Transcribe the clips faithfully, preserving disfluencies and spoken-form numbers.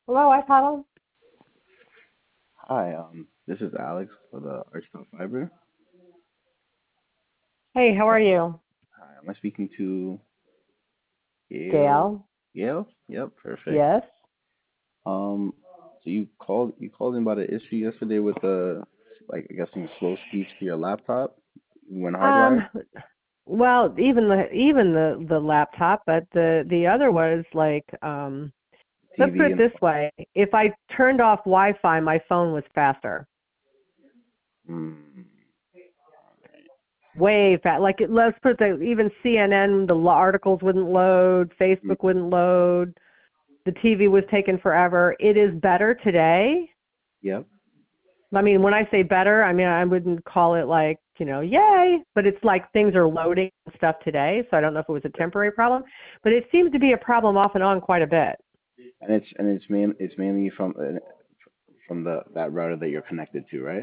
Hello, iPodel. Hi, um, this is Alex for the Archstone Fiber. Hey, how Uh, are you? Hi, am I speaking to Gail? Gail? Gail? Yep, perfect. Yes. Um, so you called you called in about an issue yesterday with the like I guess some slow speech to your laptop when hardwired Um, well, even the even the the laptop, but the the other was like um let's put T V it and this way. If I turned off Wi-Fi, my phone was faster. mm, Way fast. Like it, let's put the even C N N, the lo- articles wouldn't load, mm, Facebook wouldn't load, the T V was taking forever. It is better today. yep. I mean, when I say better, I mean, I wouldn't call it like, you know, yay, but it's like things are loading and stuff today, so I don't know if it was a temporary problem, but it seems to be a problem off and on quite a bit. And it's and it's main it's mainly from uh, from the that router that you're connected to, right?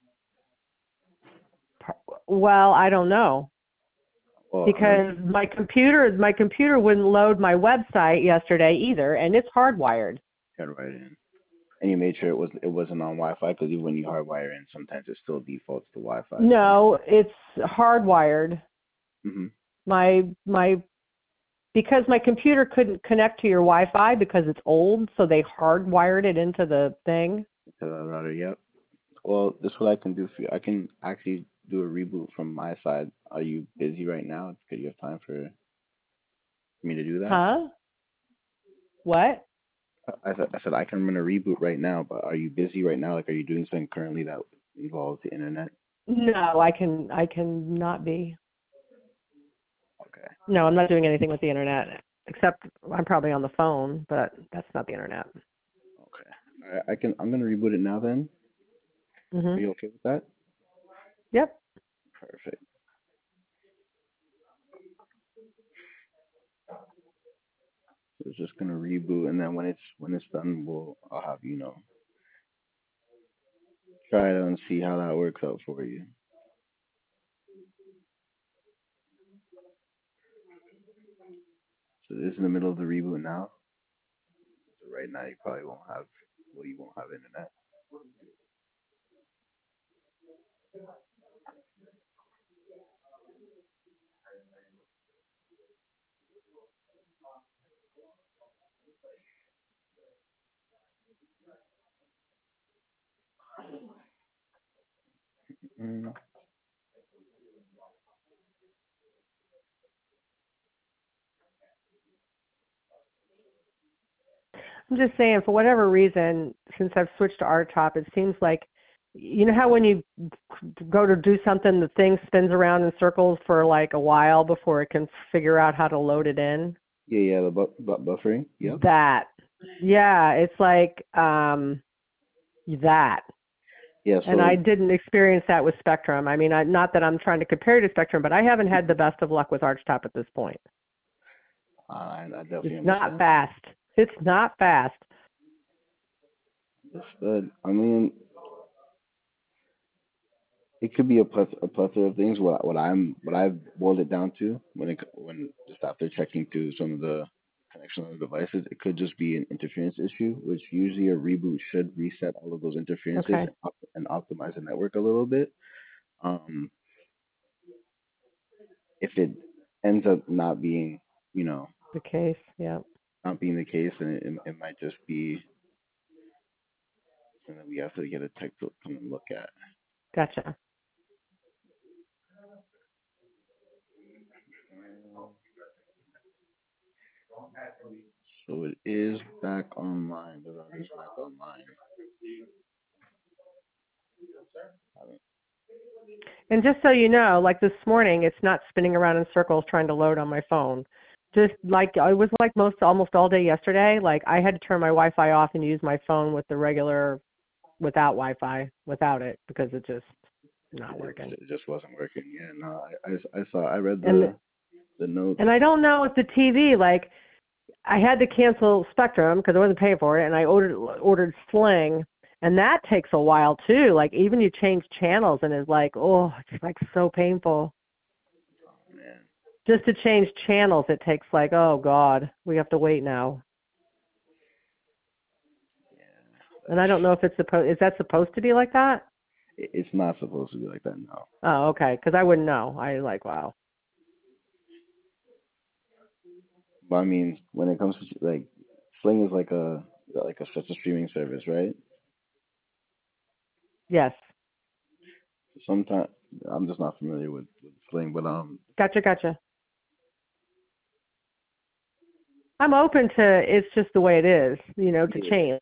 Well, I don't know Well, I mean, because my computer, my computer wouldn't load my website yesterday either, and it's hardwired. hardwired in. And you made sure it was it wasn't on Wi-Fi because even when you hardwire in, sometimes it still defaults to Wi-Fi depending. No, it's hardwired. Mhm. My my because my computer couldn't connect to your Wi-Fi because it's old, so they hardwired it into the thing. To the router, yep. Well, this is what I can do for you. I can actually do a reboot from my side. Are you busy right now? Could you have time for me to do that? Huh? What? I said, I said I can run a reboot right now, but are you busy right now? Like, are you doing something currently that involves the internet? No, I can I can not be. Okay. No, I'm not doing anything with the internet except I'm probably on the phone, but that's not the internet. Okay. All right, I can. I'm gonna reboot it now. Then, are Mhm. you okay with that? Yep. Perfect. So it's just gonna reboot, and then when it's when it's done, we'll I'll have you know try it and see how that works out for you. So this is in the middle of the reboot now. So right now you probably won't have well you won't have internet. Mm. I'm just saying for whatever reason since I've switched to RTOP, it seems like you know how when you go to do something the thing spins around in circles for like a while before it can figure out how to load it in? Yeah, yeah, the bu- bu- buffering. Yep. That. Yeah, it's like um that. Yeah, And I so didn't experience that with Spectrum. I mean, I, not that I'm trying to compare to Spectrum, but I haven't had the best of luck with Archtop at this point. uh, I, I definitely It's not understand. fast. It's not fast. Understood. I mean, it could be a plus a plethora of things. What what I'm what I've boiled it down to when it when just after checking through some of the connection of the devices, it could just be an interference issue, which usually a reboot should reset all of those interferences Okay. and, op- and optimize the network a little bit. Um, if it ends up not being, you know, The case. Yeah. not being the case, then it, it might just be something that we have to get a tech to come and look at. Gotcha. So it is back online. The router is back online. And just so you know, like this morning, it's not spinning around in circles trying to load on my phone. Just like it was like most almost all day yesterday. Like I had to turn my Wi-Fi off and use my phone with the regular without Wi-Fi without it because it just not It, working. it just wasn't working. Yeah, no, I, I, I saw. I read And the the notes. and I don't know if the T V like I had to cancel Spectrum because I wasn't paying for it, and I ordered ordered Sling, and that takes a while too. Like even you change channels, and it's like, oh, it's like so painful. Oh man, Just to change channels, it takes like, oh God, we have to wait now. And I don't know if it's supposed. Is that supposed to be like that? It, it's not supposed to be like that. No. Oh, okay. Because I wouldn't know. I like wow. But I mean, when it comes to like Sling is like a like a such a streaming service, right? Yes. Sometimes I'm just not familiar with, with Sling, but um, Gotcha. Gotcha. I'm open to. It's just the way it is. You know, to yeah, change,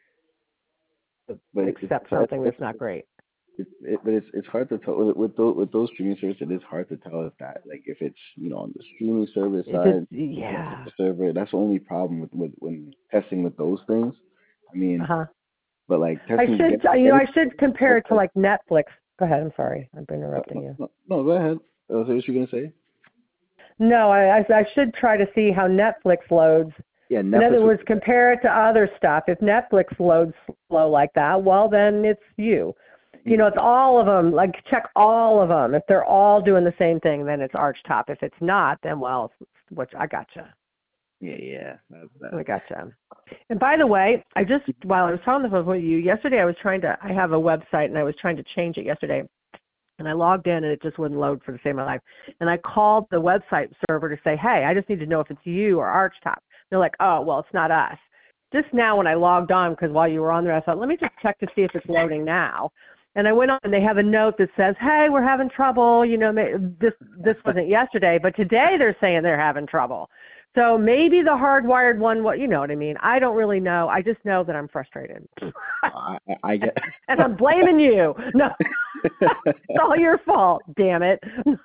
but it's, accept it's, something it's, that's not great. It, it, but it's it's hard to tell with with those, with those streaming services. It is hard to tell if that like if it's you know on the streaming service If it's side, yeah. the server. That's the only problem with, with when testing with those things. I Uh mean, huh. but like I testing should. get, You know, getting I should compare it to website. like Netflix. Go ahead. I'm sorry. I'm interrupting No, you. no, no, go ahead. Uh, so what you gonna say? No, I, I I should try to see how Netflix loads. Yeah, In other Netflix. words, compare it to other stuff. If Netflix loads slow like that, well, then it's you. You know, it's all of them. Like, check all of them. If they're all doing the same thing, then it's Archtop. If it's not, then, well, it's, which I gotcha. Yeah, yeah. That, that. I gotcha. And by the way, I just, while I was on the phone with you, yesterday I was trying to, I have a website, and I was trying to change it yesterday. And I logged in, and it just wouldn't load for the same life. And I called the website server to say, hey, I just need to know if it's you or Archtop. They're like, oh, well, it's not us. Just now when I logged on, because while you were on there, I thought, let me just check to see if it's loading now. And I went on, and they have a note that says, hey, we're having trouble. You know, this this wasn't yesterday, but today they're saying they're having trouble. So maybe the hardwired one, what you know what I mean. I don't really know. I just know that I'm frustrated. I, I, I get. And I'm blaming you. No, it's all your fault, damn it.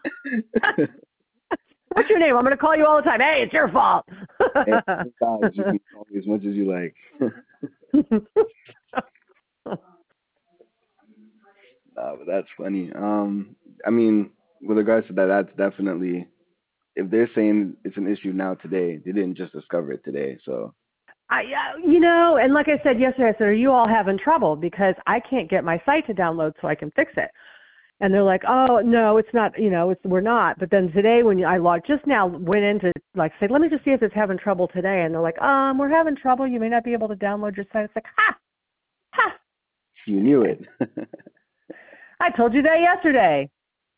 What's your name? I'm going to call you all the time. Hey, it's your fault. Hey, guys, you can call me as much as you like. Nah, but that's funny. Um, I mean, with regards to that, that's definitely if they're saying it's an issue now today, they didn't just discover it today. So I, uh, you know, and like I said yesterday, I said, are you all having trouble? Because I can't get my site to download so I can fix it. And they're like, oh, no, it's not, you know, it's, we're not. But then today when I logged, just now went in to like say, let me just see if it's having trouble today. And they're like, um, we're having trouble. You may not be able to download your site. It's like, ha, ha. you knew it. I told you that yesterday.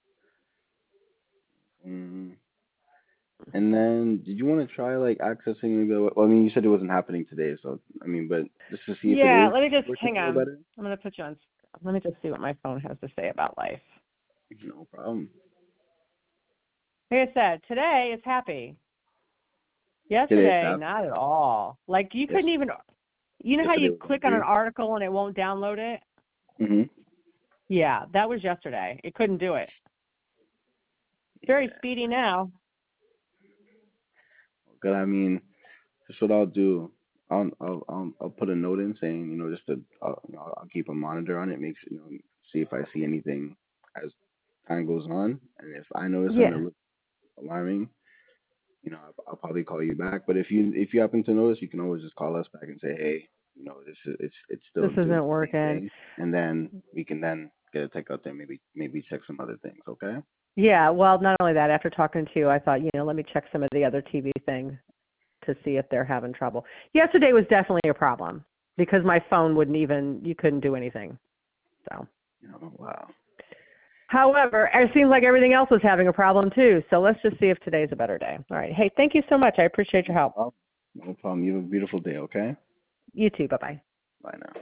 mm. And then, did you want to try like accessing maybe? Well, I mean, you said it wasn't happening today, so I mean, but just to see if it Yeah, is let me just, working hang a little on. better. I'm going to put you on, let me just see what my phone has to say about life. No problem. Like I said, today it's happy. Today, Yesterday, app. not at all. Like you Yes. couldn't even, you know how Yesterday you was click on an angry. article and it won't download it? Mhm. Yeah, that was yesterday. It couldn't do it. Very Yeah. speedy now. Good. I mean, that's what I'll do. I'll I'll I'll, I'll put a note in saying, you know, just to I'll, you know, I'll keep a monitor on it, make sure, you know, see if I see anything as time goes on, and if I notice something Yeah. that looks alarming, you know, I'll, I'll probably call you back. But if you if you happen to notice, you can always just call us back and say, hey, you know, this is it's it's This still doing isn't the same working. thing, and then we can then get a tech out there, maybe maybe check some other things. Okay. Yeah, well, not only that, after talking to you, I thought, you know, let me check some of the other T V things to see if they're having trouble. Yesterday was definitely a problem because my phone wouldn't even, you couldn't do anything. So. Oh, wow. However, it seems like everything else was having a problem too. So let's just see if today's a better day. All right. Hey, thank you so much. I appreciate your help. No problem. You have a beautiful day. Okay. You too. Bye-bye. Bye now.